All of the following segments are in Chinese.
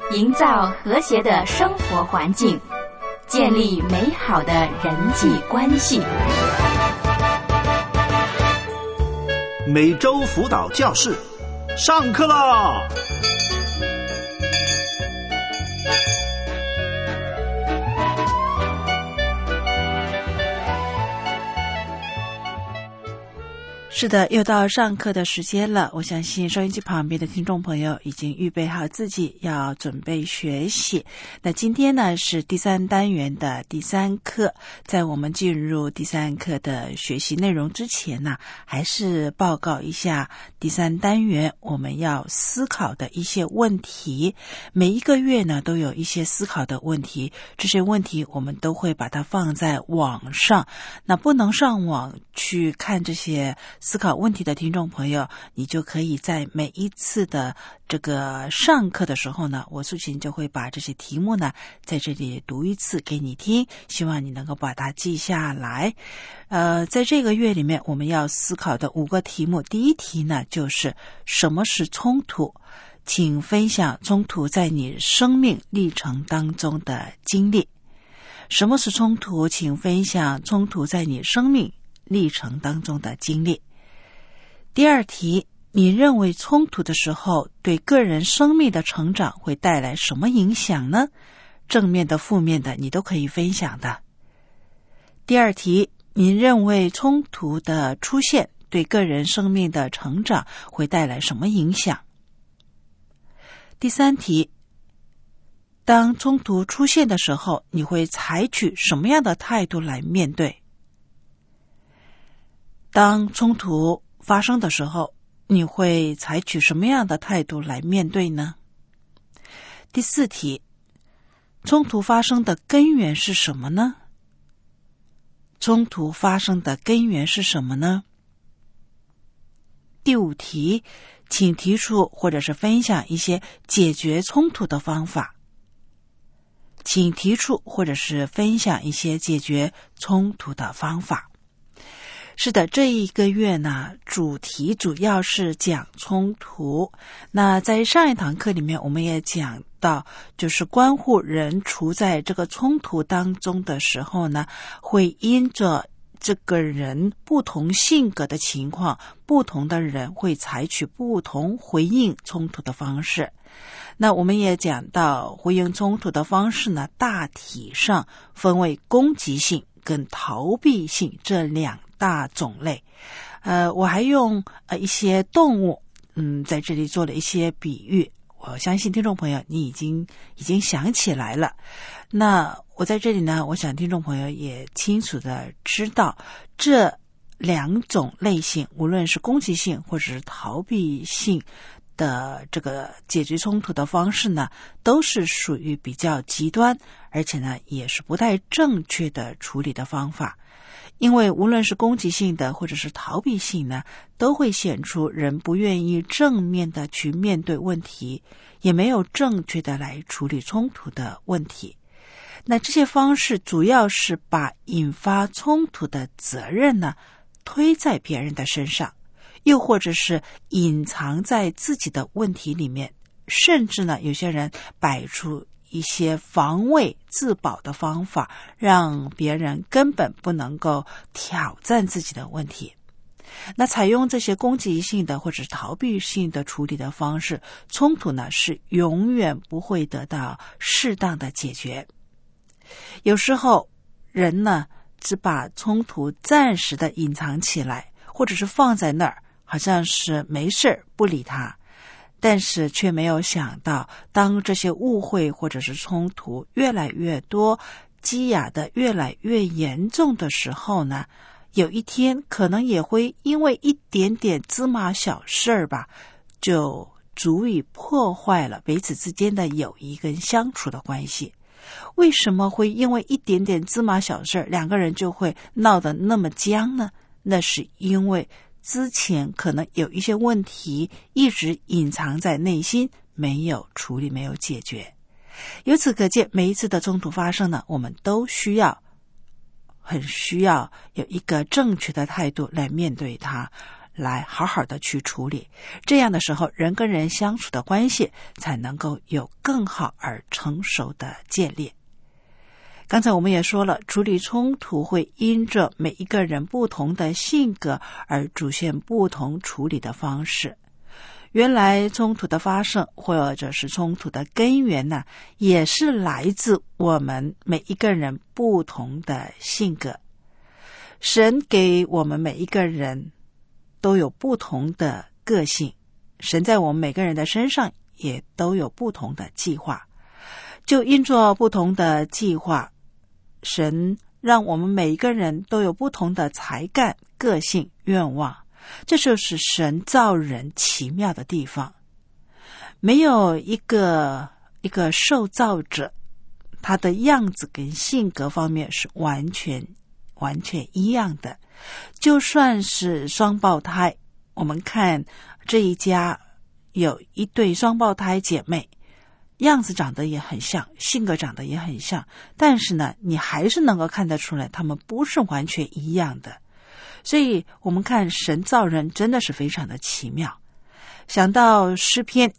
营造和谐的生活环境，建立美好的人际关系。 每周辅导教室上课啦！ 是的，又到上课的时间了。我相信收音机旁边的听众朋友已经预备好自己要准备学习。那今天呢是第3单元的第3课，在我们进入第3课的学习内容之前呢，还是报告一下第3单元我们要思考的一些问题。每一个月呢都有一些思考的问题，这些问题我们都会把它放在网上。那不能上网去看这些思考问题的听众朋友，你就可以在每一次的这个上课的时候呢，我素琴就会把这些题目呢在这里读一次给你听，希望你能够把它记下来。在这个月里面我们要思考的5个题目，第一题呢就是什么是冲突？请分享冲突在你生命历程当中的经历。什么是冲突？请分享冲突在你生命历程当中的经历。第二题，你认为冲突的时候对个人生命的成长会带来什么影响呢？正面的、负面的，你都可以分享的。第二题，你认为冲突的出现对个人生命的成长会带来什么影响？第三题，当冲突出现的时候，你会采取什么样的态度来面对？当冲突发生的时候，你会采取什么样的态度来面对呢？第四题，冲突发生的根源是什么呢？冲突发生的根源是什么呢？第五题，请提出或者是分享一些解决冲突的方法。请提出或者是分享一些解决冲突的方法。是的，这一个月呢，主题主要是讲冲突。那在上一堂课里面，我们也讲到，就是关乎人处在这个冲突当中的时候呢，会因着这个人不同性格的情况，不同的人会采取不同回应冲突的方式。那我们也讲到，回应冲突的方式呢，大体上分为攻击性跟逃避性这2大种类。我还用一些动物在这里做了一些比喻，我相信听众朋友你已经想起来了。那我在这里呢，我想听众朋友也清楚的知道，这2种类型，无论是攻击性或者是逃避性的这个解决冲突的方式呢，都是属于比较极端，而且呢也是不太正确的处理的方法。因为无论是攻击性的或者是逃避性呢，都会显出人不愿意正面的去面对问题，也没有正确的来处理冲突的问题。那这些方式主要是把引发冲突的责任呢推在别人的身上，又或者是隐藏在自己的问题里面，甚至呢有些人摆出一些防卫自保的方法，让别人根本不能够挑战自己的问题。那采用这些攻击性的或者是逃避性的处理的方式，冲突呢是永远不会得到适当的解决。有时候人呢只把冲突暂时的隐藏起来，或者是放在那儿，好像是没事不理他，但是却没有想到，当这些误会或者是冲突越来越多，积压的越来越严重的时候呢，有一天可能也会因为一点点芝麻小事儿吧，就足以破坏了彼此之间的友谊跟相处的关系。为什么会因为一点点芝麻小事2个人就会闹得那么僵呢？那是因为之前可能有一些问题一直隐藏在内心，没有处理，没有解决。由此可见，每一次的冲突发生呢，我们都很需要有一个正确的态度来面对它， 来好好的去处理。这样的时候，人跟人相处的关系才能够有更好而成熟的建立。刚才我们也说了，处理冲突会因着每一个人不同的性格而出现不同处理的方式。原来冲突的发生或者是冲突的根源呢，也是来自我们每一个人不同的性格。神给我们每一个人都有不同的个性，神在我们每个人的身上也都有不同的计划。就因着不同的计划，神让我们每一个人都有不同的才干、个性、愿望。这就是神造人奇妙的地方。没有一个受造者，他的样子跟性格方面是完全一样的。就算是双胞胎，我们看这一家有一对双胞胎姐妹，样子长得也很像，性格长得也很像，但是呢，你还是能够看得出来，他们不是完全一样的。所以我们看神造人真的是非常的奇妙。想到诗篇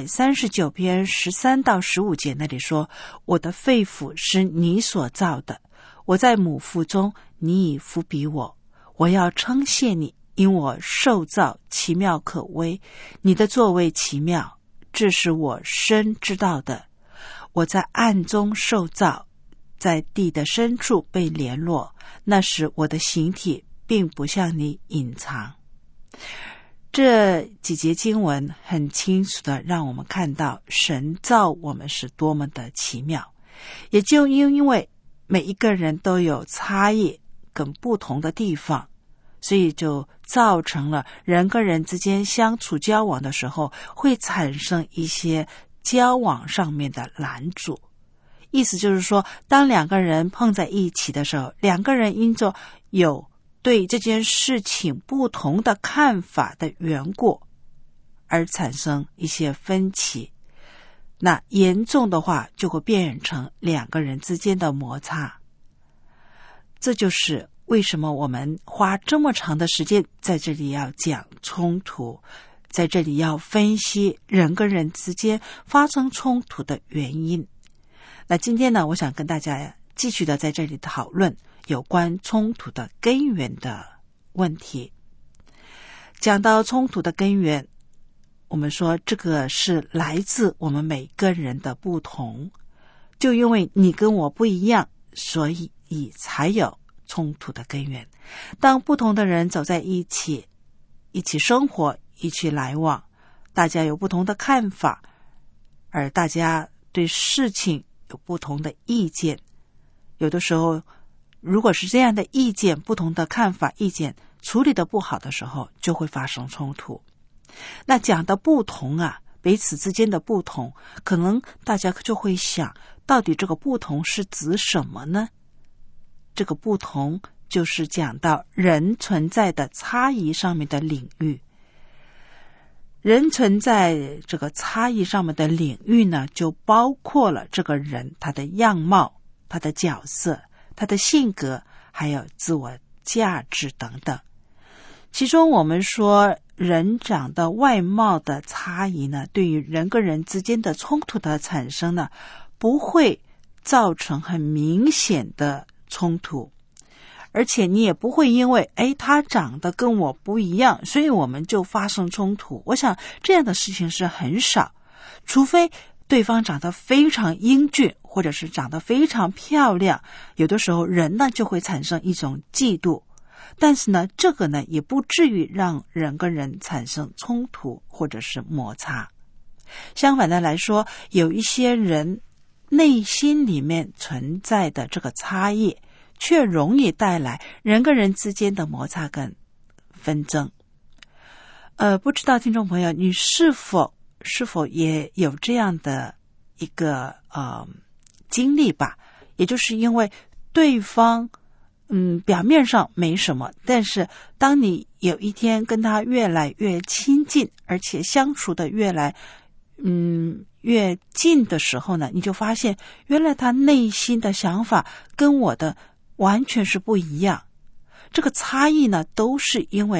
139篇13到15节那里说，我的肺腑是你所造的，我在母腹中，你已伏笔我，我要称谢你，因我受造奇妙可畏，你的作为奇妙，这是我深知道的。我在暗中受造，在地的深处被联络，那时我的形体并不向你隐藏。这几节经文很清楚的让我们看到神造我们是多么的奇妙，也就因为每一个人都有差异跟不同的地方，所以就造成了人跟人之间相处交往的时候会产生一些交往上面的拦阻。意思就是说，当两个人碰在一起的时候，两个人因着有对这件事情不同的看法的缘故而产生一些分歧，那严重的话就会变成两个人之间的摩擦。这就是为什么我们花这么长的时间在这里要讲冲突，在这里要分析人跟人之间发生冲突的原因。那今天呢，我想跟大家继续的在这里讨论有关冲突的根源的问题。讲到冲突的根源，我们说这个是来自我们每个人的不同，就因为你跟我不一样，所以才有冲突的根源。当不同的人走在一起生活，一起来往，大家有不同的看法，而大家对事情有不同的意见，有的时候如果是这样的意见，不同的看法意见处理的不好的时候，就会发生冲突。那讲的不同啊，彼此之间的不同，可能大家就会想，到底这个不同是指什么呢？这个不同就是讲到人存在的差异上面的领域。人存在这个差异上面的领域呢，就包括了这个人他的样貌、他的角色、他的性格，还有自我价值等等。其中我们说人长的外貌的差异呢，对于人跟人之间的冲突的产生呢，不会造成很明显的冲突，而且你也不会因为他长得跟我不一样，所以我们就发生冲突。我想这样的事情是很少，除非对方长得非常英俊，或者是长得非常漂亮，有的时候人呢就会产生一种嫉妒，但是呢这个呢也不至于让人跟人产生冲突或者是摩擦。相反的来说，有一些人内心里面存在的这个差异，却容易带来人跟人之间的摩擦跟纷争。不知道听众朋友你是否也有这样的一个经历吧？也就是因为对方表面上没什么，但是当你有一天跟他越来越亲近，而且相处的越来越近的时候呢，你就发现原来他内心的想法跟我的完全是不一样。这个差异呢，都是因为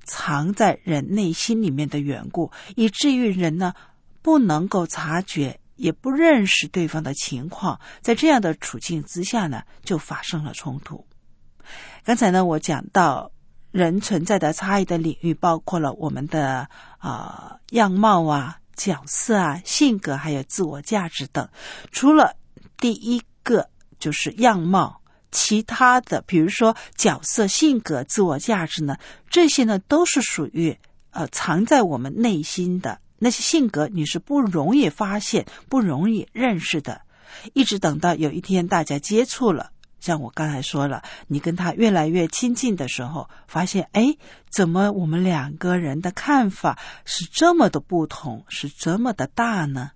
藏在人内心里面的缘故，以至于人呢不能够察觉，也不认识对方的情况，在这样的处境之下呢，就发生了冲突。刚才呢，我讲到人存在的差异的领域，包括了我们的样貌啊、角色啊、性格，还有自我价值等。除了第一个就是样貌，其他的比如说角色、性格、自我价值呢，这些呢都是属于藏在我们内心的那些性格，你是不容易发现、不容易认识的。一直等到有一天大家接触了，像我刚才说了，你跟他越来越亲近的时候，发现怎么我们两个人的看法是这么的不同，是这么的大呢？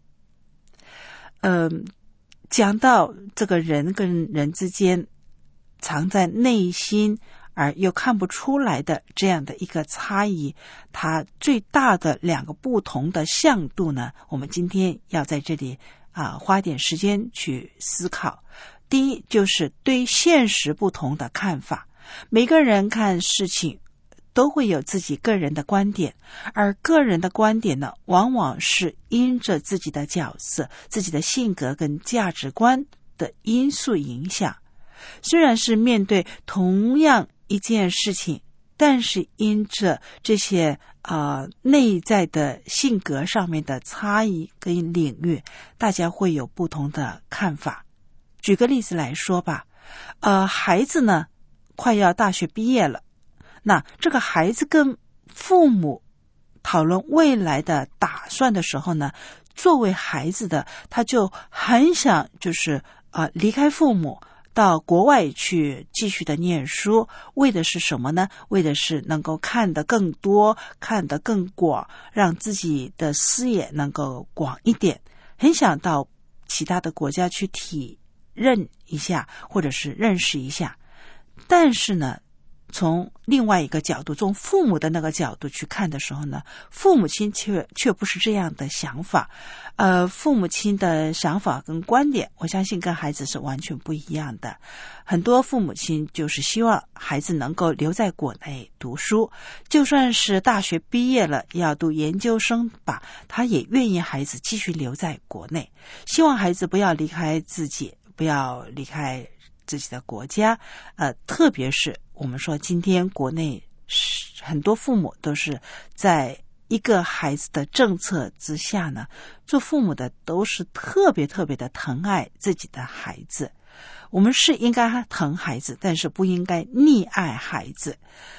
讲到这个人跟人之间藏在内心而又看不出来的这样的一个差异，它最大的两个不同的向度呢，我们今天要在这里花点时间去思考。第一，就是对现实不同的看法。每个人看事情都会有自己个人的观点，而个人的观点呢，往往是因着自己的角色、自己的性格跟价值观的因素影响。虽然是面对同样一件事情，但是因着这些内在的性格上面的差异跟领域，大家会有不同的看法。举个例子来说吧，孩子呢快要大学毕业了，那这个孩子跟父母讨论未来的打算的时候呢，作为孩子的他就很想就是离开父母，到国外去继续的念书，为的是什么呢？为的是能够看得更多，看得更广，让自己的视野能够广一点，很想到其他的国家去体认一下，或者是认识一下。但是呢，从另外一个角度，从父母的那个角度去看的时候呢，父母亲却不是这样的想法。父母亲的想法跟观点，我相信跟孩子是完全不一样的。很多父母亲就是希望孩子能够留在国内读书，就算是大学毕业了要读研究生吧，他也愿意孩子继续留在国内，希望孩子不要离开自己，不要离开自己的国家。特别是我们说今天国内很多父母都是在一个孩子的政策之下呢，做父母的都是特别特别的疼爱自己的孩子。我们是应该疼孩子，但是不应该溺爱孩子。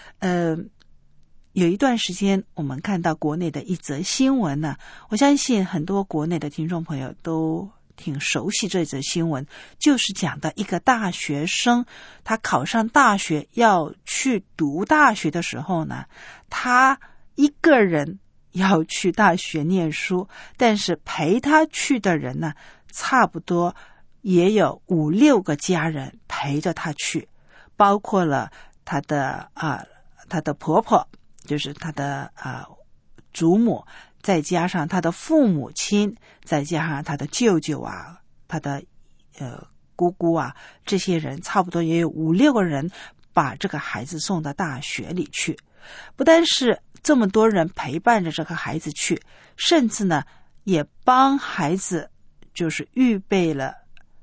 有一段时间我们看到国内的一则新闻呢，我相信很多国内的听众朋友都挺熟悉这则新闻，就是讲的一个大学生，他考上大学要去读大学的时候呢，他一个人要去大学念书，但是陪他去的人呢，差不多也有5-6个家人陪着他去，包括了他的婆婆，就是他的祖母，再加上他的父母亲，再加上他的舅舅啊，他的姑姑啊，这些人差不多也有5-6个人把这个孩子送到大学里去。不单是这么多人陪伴着这个孩子去，甚至呢也帮孩子就是预备了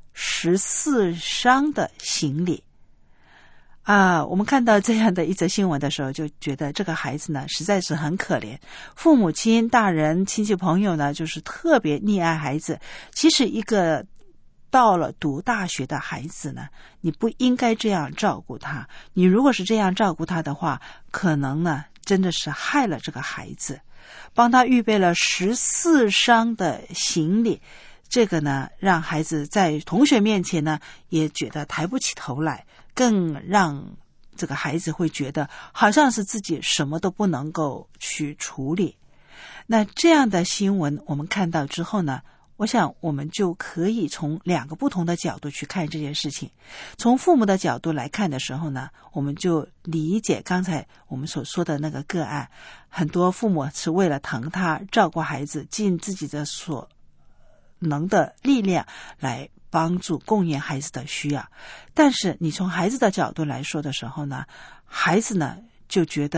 14箱的行李。我们看到这样的一则新闻的时候，就觉得这个孩子呢实在是很可怜，父母亲、大人、亲戚朋友呢就是特别溺爱孩子。其实一个到了读大学的孩子呢，你不应该这样照顾他，你如果是这样照顾他的话，可能呢真的是害了这个孩子。帮他预备了14箱的行李，这个呢让孩子在同学面前呢也觉得抬不起头来，更让这个孩子会觉得好像是自己什么都不能够去处理。那这样的新闻我们看到之后呢，我想我们就可以从2个不同的角度去看这件事情。从父母的角度来看的时候呢，我们就理解刚才我们所说的那个个案，很多父母是为了疼他，照顾孩子，尽自己的所能的力量来帮助供应孩子的需要。但是你从孩子的角度来说的时候呢，孩子呢就觉得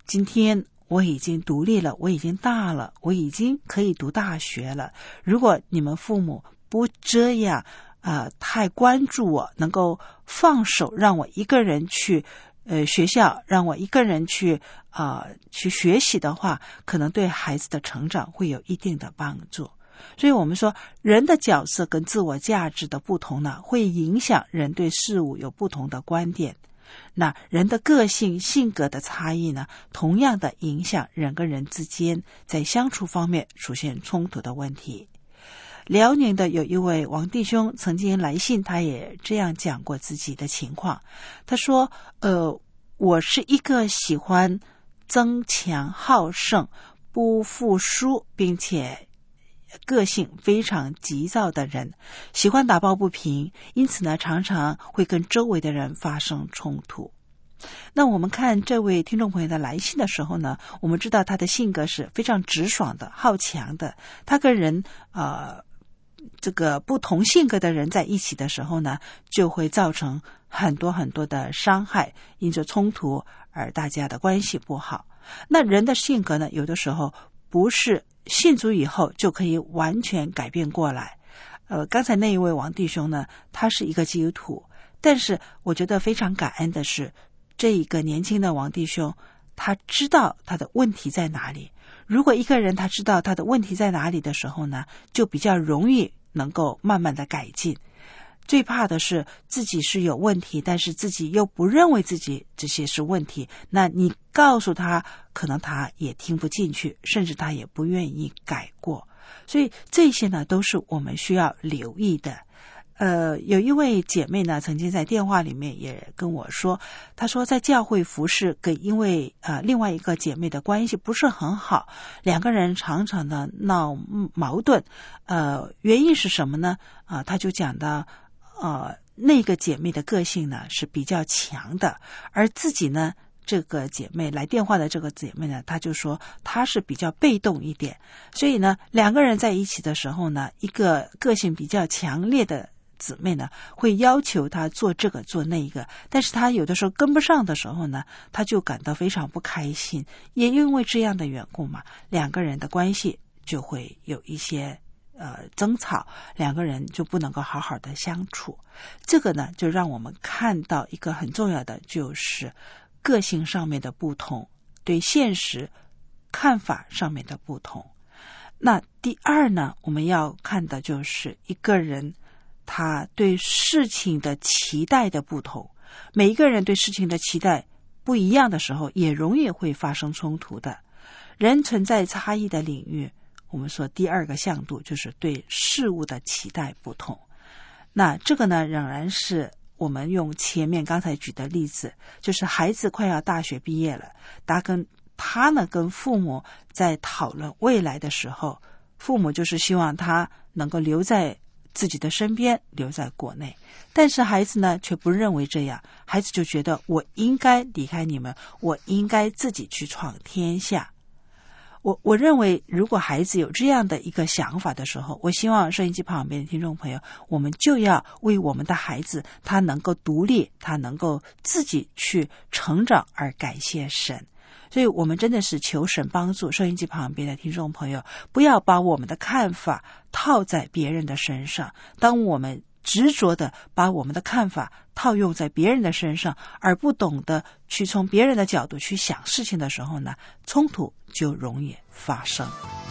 今天我已经独立了，我已经大了，我已经可以读大学了。如果你们父母不这样太关注我，能够放手让我一个人去学校，让我一个人去学习的话，可能对孩子的成长会有一定的帮助。所以我们说，人的角色跟自我价值的不同呢，会影响人对事物有不同的观点。那人的个性、性格的差异呢，同样的影响人跟人之间在相处方面出现冲突的问题。辽宁的有一位王弟兄曾经来信，他也这样讲过自己的情况。他说我是一个喜欢争强好胜、不服输，并且个性非常急躁的人，喜欢打抱不平，因此呢，常常会跟周围的人发生冲突。那我们看这位听众朋友的来信的时候呢，我们知道他的性格是非常直爽的、好强的。他跟人这个不同性格的人在一起的时候呢，就会造成很多很多的伤害，因着冲突而大家的关系不好。那人的性格呢，有的时候不是信主以后就可以完全改变过来。刚才那一位王弟兄呢，他是一个基督徒，但是我觉得非常感恩的是，这一个年轻的王弟兄，他知道他的问题在哪里。如果一个人他知道他的问题在哪里的时候呢，就比较容易能够慢慢的改进。最怕的是自己是有问题，但是自己又不认为自己这些是问题，那你告诉他，可能他也听不进去，甚至他也不愿意改过。所以这些呢，都是我们需要留意的。有一位姐妹呢，曾经在电话里面也跟我说，她说在教会服侍跟因为另外一个姐妹的关系不是很好，两个人常常的闹矛盾。原因是什么呢？她就讲到那个姐妹的个性呢是比较强的，而自己呢，这个姐妹来电话的这个姐妹呢，她就说她是比较被动一点。所以呢，两个人在一起的时候呢，一个个性比较强烈的姊妹呢，会要求她做这个做那个，但是她有的时候跟不上的时候呢，她就感到非常不开心。也因为这样的缘故嘛，两个人的关系就会有一些争吵，两个人就不能够好好的相处。这个呢，就让我们看到一个很重要的，就是个性上面的不同，对现实看法上面的不同。那第二呢，我们要看的就是一个人他对事情的期待的不同。每一个人对事情的期待不一样的时候，也容易会发生冲突的。人存在差异的领域，我们说第二个向度就是对事物的期待不同。那这个呢，仍然是我们用前面刚才举的例子，就是孩子快要大学毕业了，他呢跟父母在讨论未来的时候，父母就是希望他能够留在自己的身边，留在国内。但是孩子呢却不认为这样，孩子就觉得我应该离开你们，我应该自己去闯天下。我认为如果孩子有这样的一个想法的时候，我希望收音机旁边的听众朋友，我们就要为我们的孩子他能够独立，他能够自己去成长而感谢神。所以我们真的是求神帮助收音机旁边的听众朋友，不要把我们的看法套在别人的身上。当我们执着的把我们的看法套用在别人的身上，而不懂得去从别人的角度去想事情的时候呢，冲突就容易发生。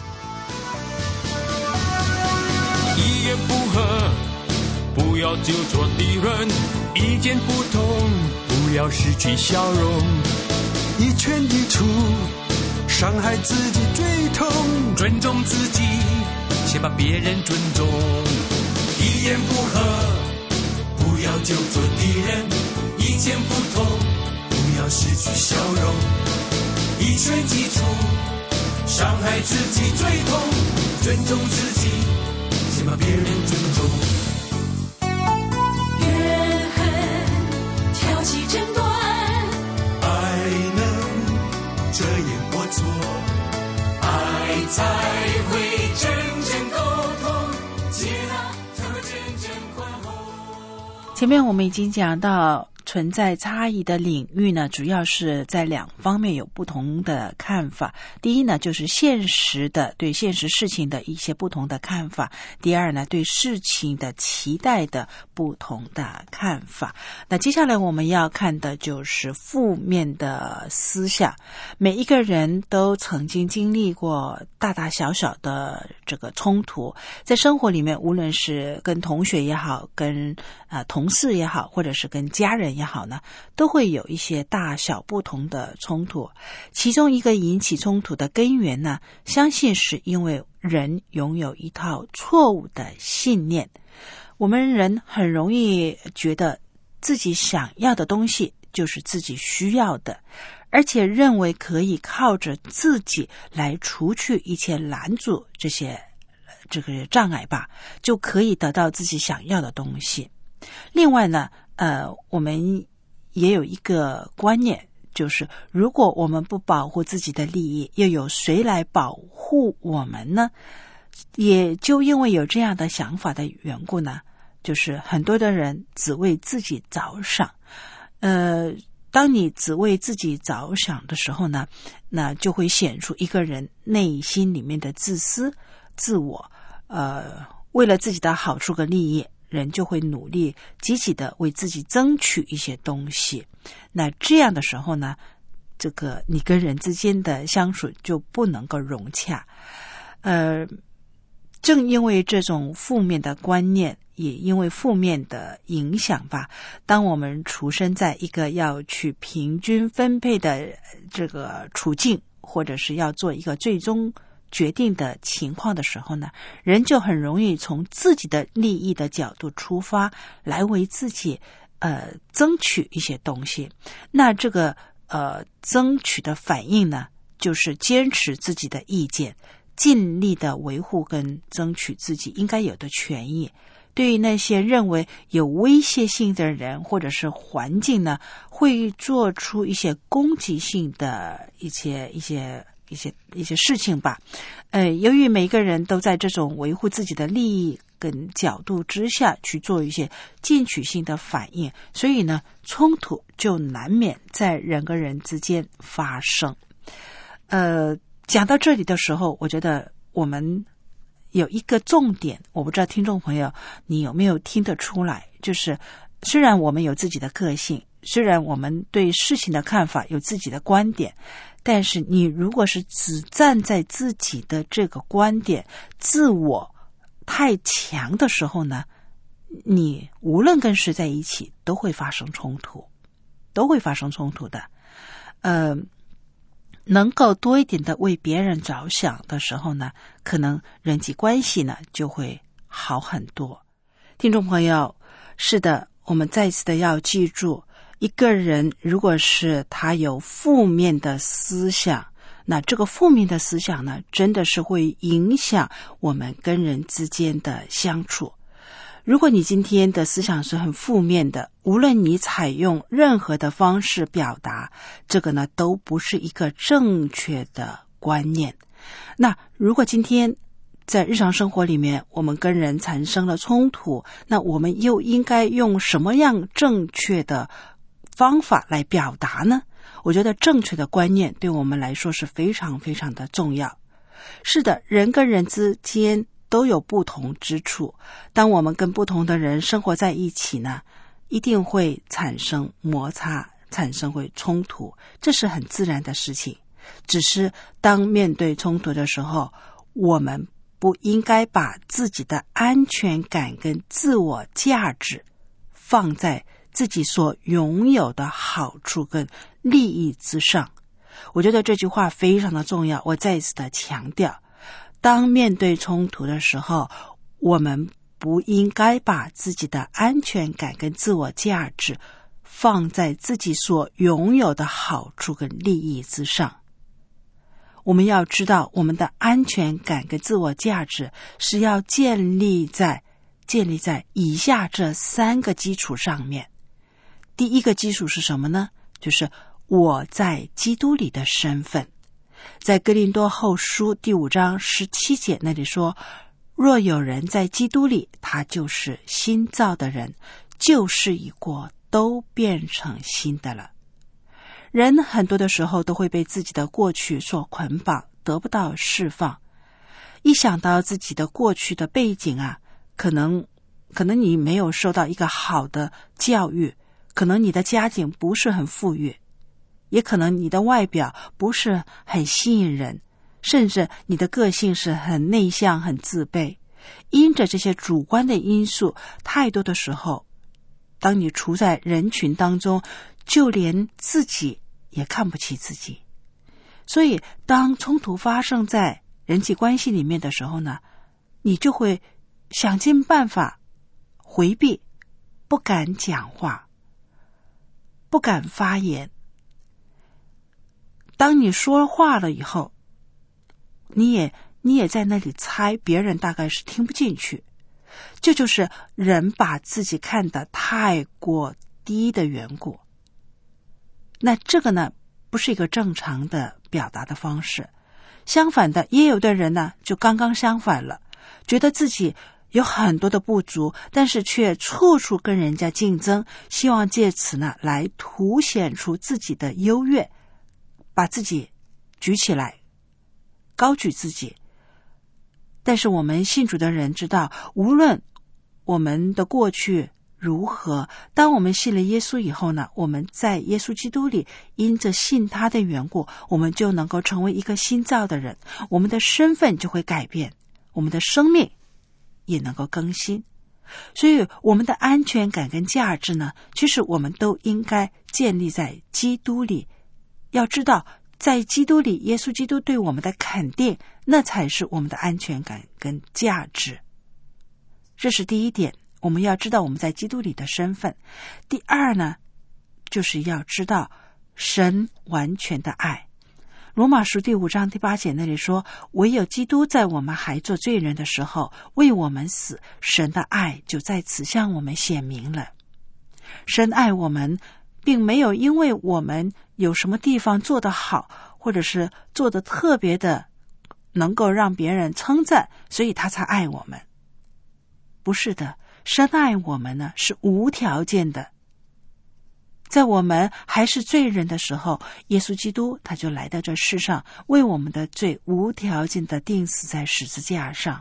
一言不合不要就做敌人，意见不同不要失去笑容， 一拳一出伤害自己最痛， 尊重自己先把别人尊重， 一言不合不要就做敌人，意见不同不要失去笑容，一拳一出伤害自己最痛，尊重自己先把别人尊重。 怨恨挑起争端， 爱能遮掩过错，爱才会真正沟通，接纳才会真正宽厚。 前面我们已经讲到， 存在差异的领域呢，主要是在两方面有不同的看法。第一呢，就是对现实事情的一些不同的看法；第二呢，对事情的期待的不同的看法。那接下来我们要看的就是负面的思想。每一个人都曾经经历过大大小小的这个冲突，在生活里面，无论是跟同学也好，跟同事也好，或者是跟家人也好呢，都会有一些大小不同的冲突。其中一个引起冲突的根源呢，相信是因为人拥有一套错误的信念。我们人很容易觉得自己想要的东西就是自己需要的，而且认为可以靠着自己来除去一切拦阻这个障碍吧，就可以得到自己想要的东西。另外呢，我们也有一个观念，就是如果我们不保护自己的利益，又有谁来保护我们呢？也就因为有这样的想法的缘故呢，就是很多的人只为自己着想。当你只为自己着想的时候呢，那就会显出一个人内心里面的自私、自我。为了自己的好处跟利益，人就会努力积极的为自己争取一些东西。那这样的时候呢，这个你跟人之间的相处就不能够融洽。正因为这种负面的观念，也因为负面的影响吧，当我们处身在一个要去平均分配的这个处境，或者是要做一个最终决定的情况的时候呢，人就很容易从自己的利益的角度出发，来为自己争取一些东西。那这个争取的反应呢，就是坚持自己的意见，尽力的维护跟争取自己应该有的权益。对于那些认为有威胁性的人或者是环境呢，会做出一些攻击性的一些事情吧。由于每个人都在这种维护自己的利益跟角度之下去做一些进取性的反应，所以呢，冲突就难免在人跟人之间发生。讲到这里的时候，我觉得我们有一个重点，我不知道听众朋友你有没有听得出来，就是虽然我们有自己的个性，虽然我们对事情的看法有自己的观点，但是你如果是只站在自己的这个观点，自我太强的时候呢，你无论跟谁在一起都会发生冲突的。能够多一点的为别人着想的时候呢，可能人际关系呢就会好很多。听众朋友，是的，我们再次的要记住，一个人如果是他有负面的思想，那这个负面的思想呢，真的是会影响我们跟人之间的相处。如果你今天的思想是很负面的，无论你采用任何的方式表达，这个呢都不是一个正确的观念。那如果今天在日常生活里面我们跟人产生了冲突，那我们又应该用什么样正确的方法来表达呢？我觉得正确的观念对我们来说是非常非常的重要。是的，人跟人之间都有不同之处，当我们跟不同的人生活在一起呢，一定会产生摩擦，产生会冲突，这是很自然的事情。只是当面对冲突的时候，我们不应该把自己的安全感跟自我价值放在自己所拥有的好处跟利益之上。我觉得这句话非常的重要，我再一次的强调，当面对冲突的时候，我们不应该把自己的安全感跟自我价值放在自己所拥有的好处跟利益之上。我们要知道，我们的安全感跟自我价值是要建立在以下这3个基础上面。第一个基础是什么呢？就是我在基督里的身份。在哥林多后书第5章17节那里说，若有人在基督里，他就是新造的人，旧事已过， 都变成新的了。人很多的时候都会被自己的过去所捆绑，得不到释放。一想到自己的过去的背景啊，可能你没有受到一个好的教育，可能你的家境不是很富裕，也可能你的外表不是很吸引人，甚至你的个性是很内向、很自卑。因着这些主观的因素，太多的时候，当你处在人群当中，就连自己也看不起自己。所以当冲突发生在人际关系里面的时候呢，你就会想尽办法回避，不敢讲话，不敢发言。当你说话了以后，你也在那里猜别人大概是听不进去。这就是人把自己看得太过低的缘故。那这个呢，不是一个正常的表达的方式。相反的，也有的人呢，就刚刚相反了，觉得自己有很多的不足，但是却处处跟人家竞争，希望借此呢来凸显出自己的优越，把自己举起来，高举自己。但是我们信主的人知道，无论我们的过去如何，当我们信了耶稣以后呢，我们在耶稣基督里因着信他的缘故，我们就能够成为一个新造的人，我们的身份就会改变，我们的生命也能够更新。所以我们的安全感跟价值呢，其实我们都应该建立在基督里。要知道在基督里，耶稣基督对我们的肯定，那才是我们的安全感跟价值。这是第一点，我们要知道我们在基督里的身份。第二呢，就是要知道神完全的爱。罗马书第5章第8节那里说，唯有基督在我们还做罪人的时候为我们死，神的爱就在此向我们显明了。神爱我们，并没有因为我们有什么地方做得好，或者是做得特别的能够让别人称赞，所以他才爱我们。不是的，神爱我们呢是无条件的。在我们还是罪人的时候，耶稣基督他就来到这世上，为我们的罪无条件的钉死在十字架上。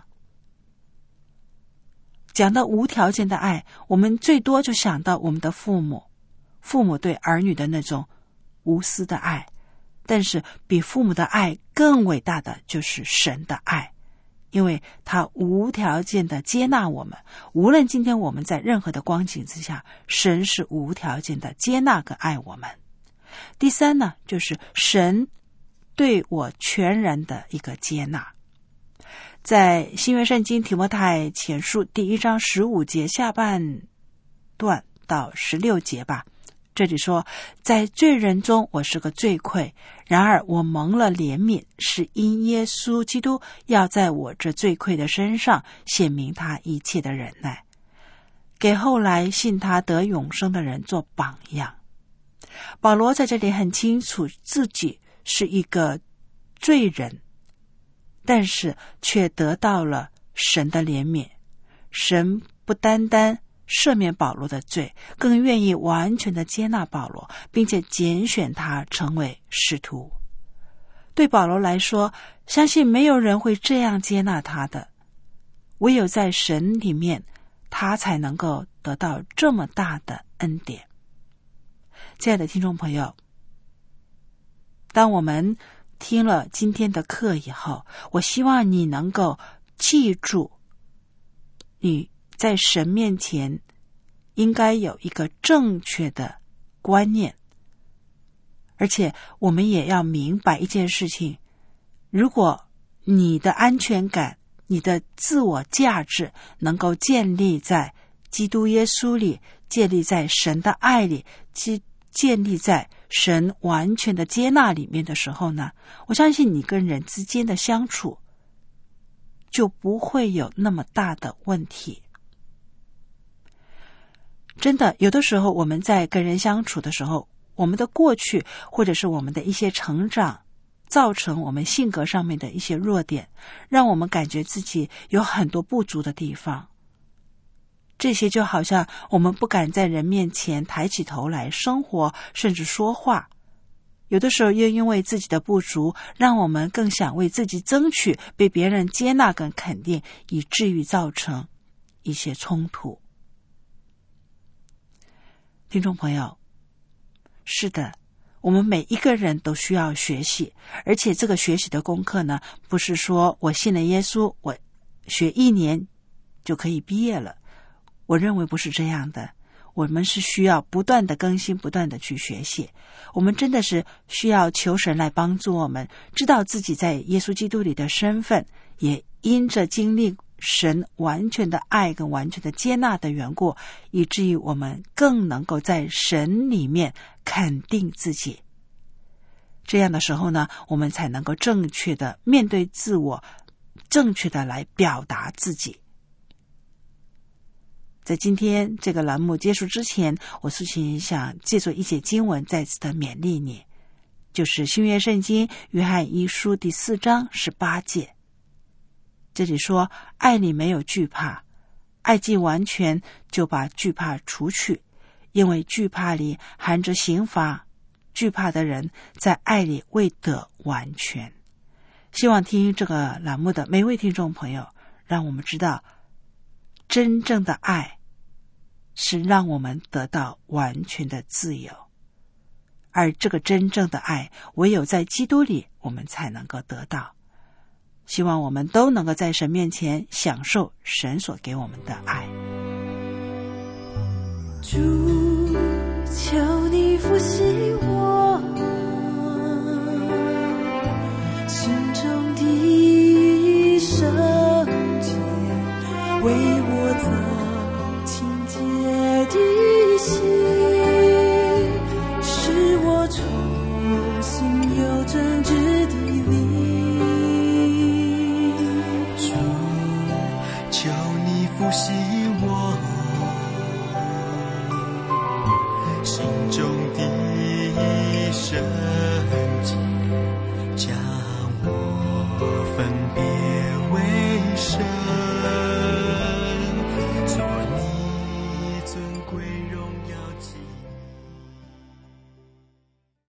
讲到无条件的爱，我们最多就想到我们的父母对儿女的那种无私的爱，但是比父母的爱更伟大的就是神的爱，因为他无条件的接纳我们，无论今天我们在任何的光景之下，神是无条件的接纳跟爱我们。第三呢，就是神对我全然的一个接纳。在新约圣经提摩太前书第1章15节下半段到16节吧，这里说，在罪人中我是个罪愧，然而我蒙了怜悯，是因耶稣基督要在我这罪愧的身上显明他一切的忍耐，给后来信他得永生的人做榜样。保罗在这里很清楚自己是一个罪人，但是却得到了神的怜悯。神不单单赦免保罗的罪，更愿意完全的接纳保罗，并且拣选他成为使徒。对保罗来说，相信没有人会这样接纳他的，唯有在神里面，他才能够得到这么大的恩典。亲爱的听众朋友，当我们听了今天的课以后，我希望你能够记住，你在神面前应该有一个正确的观念，而且我们也要明白一件事情，如果你的安全感，你的自我价值能够建立在基督耶稣里，建立在神的爱里，建立在神完全的接纳里面的时候呢，我相信你跟人之间的相处就不会有那么大的问题。真的，有的时候我们在跟人相处的时候，我们的过去或者是我们的一些成长，造成我们性格上面的一些弱点，让我们感觉自己有很多不足的地方。 这些就好像我们不敢在人面前抬起头来生活，甚至说话。有的时候又因为自己的不足，让我们更想为自己争取被别人接纳跟肯定，以至于造成一些冲突。听众朋友，是的，我们每一个人都需要学习，而且这个学习的功课呢，不是说我信了耶稣，我学1年就可以毕业了。我认为不是这样的，我们是需要不断的更新，不断的去学习。我们真的是需要求神来帮助我们，知道自己在耶稣基督里的身份，也因着经历神完全的爱跟完全的接纳的缘故，以至于我们更能够在神里面肯定自己。这样的时候呢，我们才能够正确的面对自我，正确的来表达自己。在今天这个栏目结束之前，我苏琴想借助一节经文再次的勉励你，就是新约圣经约翰一书第4章18节。这里说，爱里没有惧怕，爱既完全，就把惧怕除去，因为惧怕里含着刑罚，惧怕的人在爱里未得完全。希望听这个栏目的每位听众朋友，让我们知道真正的爱是让我们得到完全的自由，而这个真正的爱唯有在基督里我们才能够得到。希望我们都能够在神面前享受神所给我们的爱。 主，求你复习我心中的圣洁，为我造清洁的心，使我重新有正直的灵。 主，求你复习我心中的圣洁，将我分别